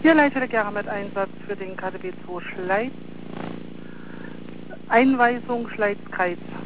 Hier Leitstelle Gerhard Einsatz für den KDW 2 Schleiz. Einweisung Schleiz-Kreiz.